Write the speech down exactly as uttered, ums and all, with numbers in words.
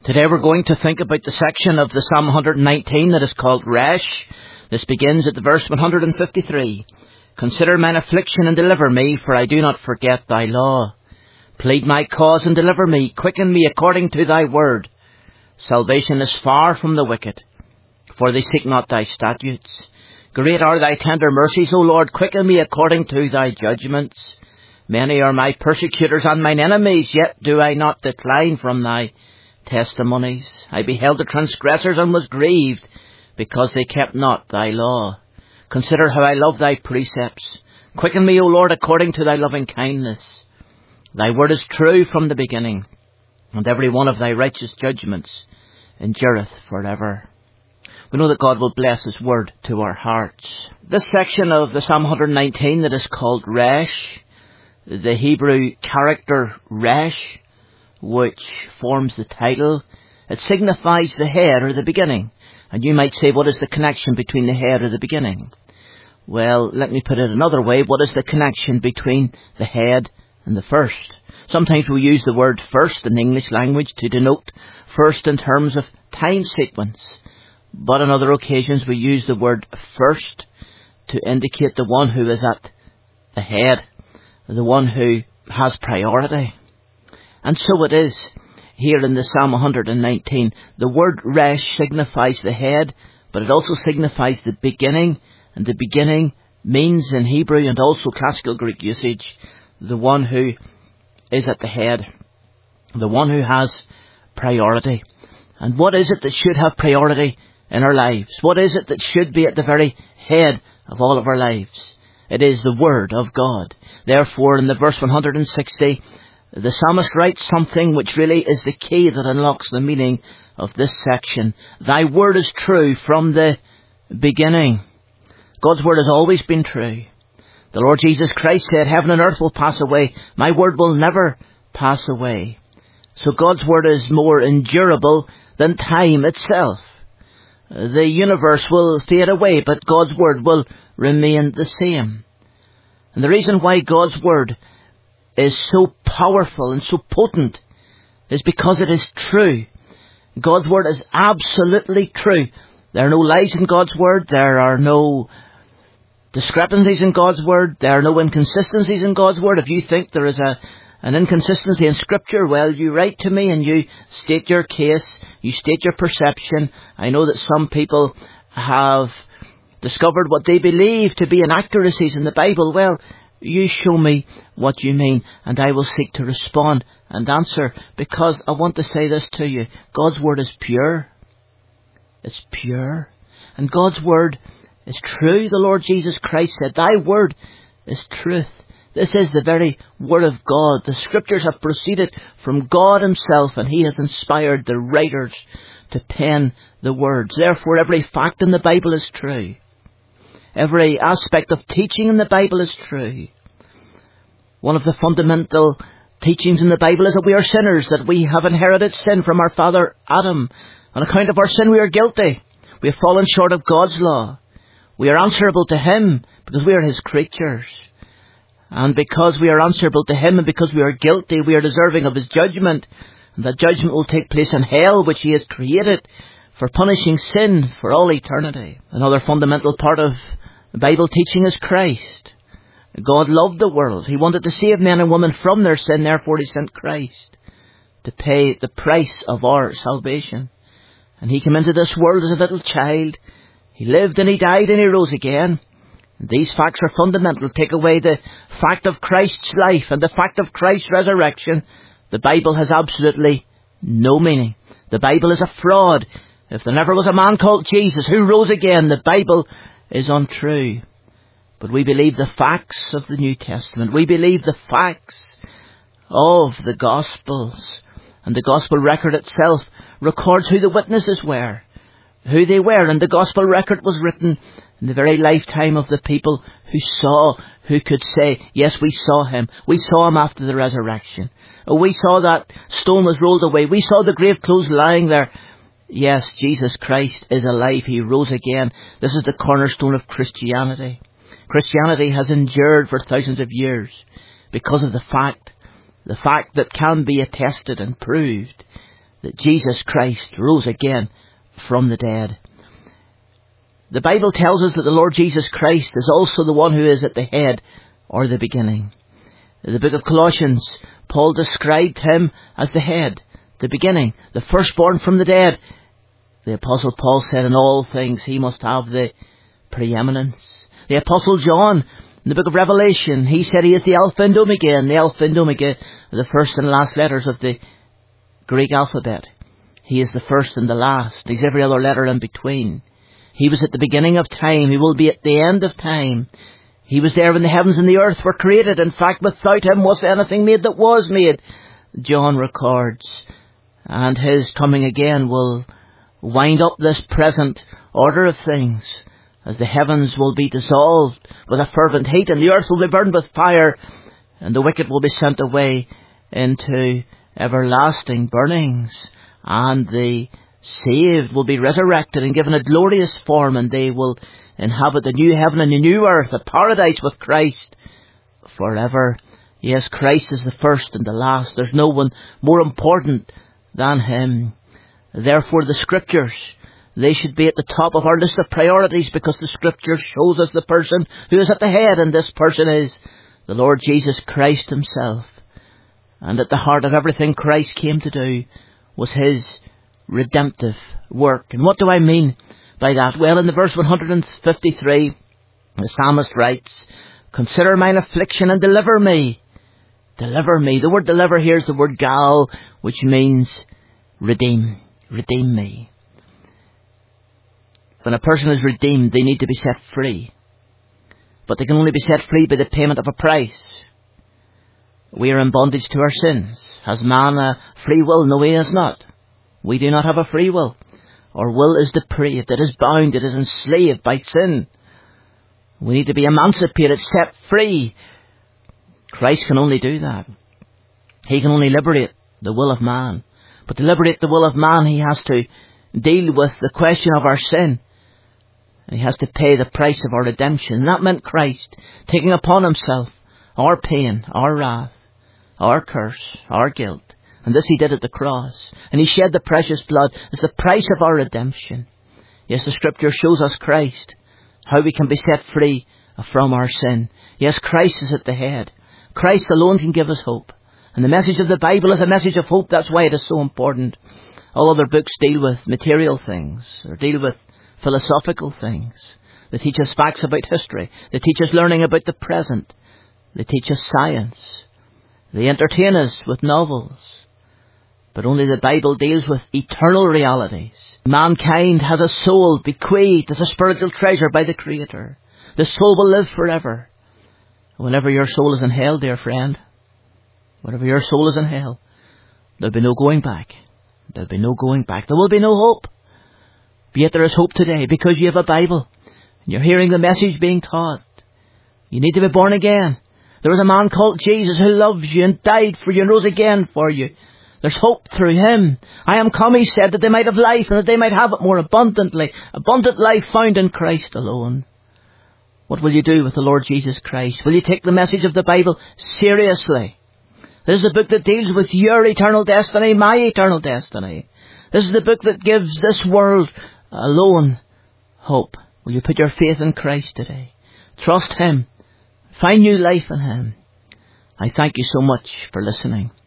Today we're going to think about the section of the Psalm one hundred nineteen that is called Resh. This begins at the verse one hundred fifty-three. Consider mine affliction and deliver me, for I do not forget thy law. Plead my cause and deliver me, quicken me according to thy word. Salvation is far from the wicked, for they seek not thy statutes. Great are thy tender mercies, O Lord, quicken me according to thy judgments. Many are my persecutors and mine enemies, yet do I not decline from thy testimonies. I beheld the transgressors and was grieved, because they kept not thy law. Consider how I love thy precepts. Quicken me, O Lord, according to thy loving kindness. Thy word is true from the beginning, and every one of thy righteous judgments endureth forever. We know that God will bless his word to our hearts. This section of the Psalm one hundred nineteen that is called Resh, the Hebrew character Resh, which forms the title, it signifies the head or the beginning. And you might say, what is the connection between the head or the beginning? Well, let me put it another way. What is the connection between the head and the first? Sometimes we use the word first in the English language to denote first in terms of time sequence. But on other occasions we use the word first to indicate the one who is at the head, the one who has priority. And so it is here in the Psalm one hundred nineteen. The word Resh signifies the head, but it also signifies the beginning. And the beginning means in Hebrew and also classical Greek usage, the one who is at the head, the one who has priority. And what is it that should have priority in our lives? What is it that should be at the very head of all of our lives? It is the Word of God. Therefore, in the verse one hundred sixty, the psalmist writes something which really is the key that unlocks the meaning of this section. Thy word is true from the beginning. God's word has always been true. The Lord Jesus Christ said, heaven and earth will pass away. My word will never pass away. So God's word is more endurable than time itself. The universe will fade away, but God's word will remain the same. And the reason why God's word is so powerful and so potent is because it is true. God's word is absolutely true. There are no lies in God's word. There are no discrepancies in God's word. There are no inconsistencies in God's word. If you think there is a an inconsistency in Scripture, well, you write to me and you state your case. You state your perception. I know that some people have discovered what they believe to be inaccuracies in the Bible. Well, you show me what you mean, and I will seek to respond and answer, because I want to say this to you. God's word is pure. It's pure. And God's word is true. The Lord Jesus Christ said, thy word is truth. This is the very word of God. The Scriptures have proceeded from God himself, and he has inspired the writers to pen the words. Therefore, every fact in the Bible is true. Every aspect of teaching in the Bible is true. One of the fundamental teachings in the Bible is that we are sinners, that we have inherited sin from our father Adam. On account of our sin, we are guilty. We have fallen short of God's law. We are answerable to him because we are his creatures. And because we are answerable to him and because we are guilty, we are deserving of his judgment. And that judgment will take place in hell, which he has created for punishing sin for all eternity. Another fundamental part of the Bible teaching is Christ. God loved the world. He wanted to save men and women from their sin. Therefore, he sent Christ to pay the price of our salvation. And he came into this world as a little child. He lived and he died and he rose again. And these facts are fundamental. Take away the fact of Christ's life and the fact of Christ's resurrection, the Bible has absolutely no meaning. The Bible is a fraud. If there never was a man called Jesus who rose again, the Bible is untrue. But we believe the facts of the New Testament. We believe the facts of the Gospels. And the Gospel record itself records who the witnesses were, who they were. And the Gospel record was written in the very lifetime of the people who saw, who could say, yes, we saw him. We saw him after the resurrection. Oh, we saw that stone was rolled away. We saw the grave clothes lying there. Yes, Jesus Christ is alive. He rose again. This is the cornerstone of Christianity. Christianity has endured for thousands of years because of the fact, the fact that can be attested and proved that Jesus Christ rose again from the dead. The Bible tells us that the Lord Jesus Christ is also the one who is at the head or the beginning. In the book of Colossians, Paul described him as the head, the beginning, the firstborn from the dead. The Apostle Paul said in all things he must have the preeminence. The Apostle John, in the book of Revelation, he said he is the Alpha and Omega, and the Alpha and Omega are the first and last letters of the Greek alphabet. He is the first and the last. He's every other letter in between. He was at the beginning of time. He will be at the end of time. He was there when the heavens and the earth were created. In fact, without him was anything made that was made, John records. And his coming again will wind up this present order of things, as the heavens will be dissolved with a fervent heat, and the earth will be burned with fire, and the wicked will be sent away into everlasting burnings, and the saved will be resurrected and given a glorious form, and they will inhabit the new heaven and the new earth, a paradise with Christ forever. Yes, Christ is the first and the last. There's no one more important than him. Therefore the Scriptures, they should be at the top of our list of priorities, because the Scripture shows us the person who is at the head, and this person is the Lord Jesus Christ himself. And at the heart of everything Christ came to do was his redemptive work. And what do I mean by that? Well, in the verse one hundred fifty-three, the psalmist writes, "Consider mine affliction and deliver me." Deliver me. The word deliver here is the word gal, which means redeem. Redeem me. When a person is redeemed, they need to be set free. But they can only be set free by the payment of a price. We are in bondage to our sins. Has man a free will? No, he has not. We do not have a free will. Our will is depraved. It is bound. It is enslaved by sin. We need to be emancipated, set free. Christ can only do that. He can only liberate the will of man. But to liberate the will of man, he has to deal with the question of our sin. And he has to pay the price of our redemption. And that meant Christ taking upon himself our pain, our wrath, our curse, our guilt. And this he did at the cross. And he shed the precious blood as the price of our redemption. Yes, the Scripture shows us Christ, how we can be set free from our sin. Yes, Christ is at the head. Christ alone can give us hope. And the message of the Bible is a message of hope. That's why it is so important. All other books deal with material things, or deal with philosophical things. They teach us facts about history. They teach us learning about the present. They teach us science. They entertain us with novels. But only the Bible deals with eternal realities. Mankind has a soul bequeathed as a spiritual treasure by the Creator. The soul will live forever. Whenever your soul is in hell, dear friend, whenever your soul is in hell, there'll be no going back. There'll be no going back. There will be no hope. But yet there is hope today, because you have a Bible and you're hearing the message being taught. You need to be born again. There is a man called Jesus who loves you and died for you and rose again for you. There's hope through him. I am come, he said, that they might have life, and that they might have it more abundantly. Abundant life found in Christ alone. What will you do with the Lord Jesus Christ? Will you take the message of the Bible seriously? This is a book that deals with your eternal destiny, my eternal destiny. This is the book that gives this world alone hope. Will you put your faith in Christ today? Trust him. Find new life in him. I thank you so much for listening.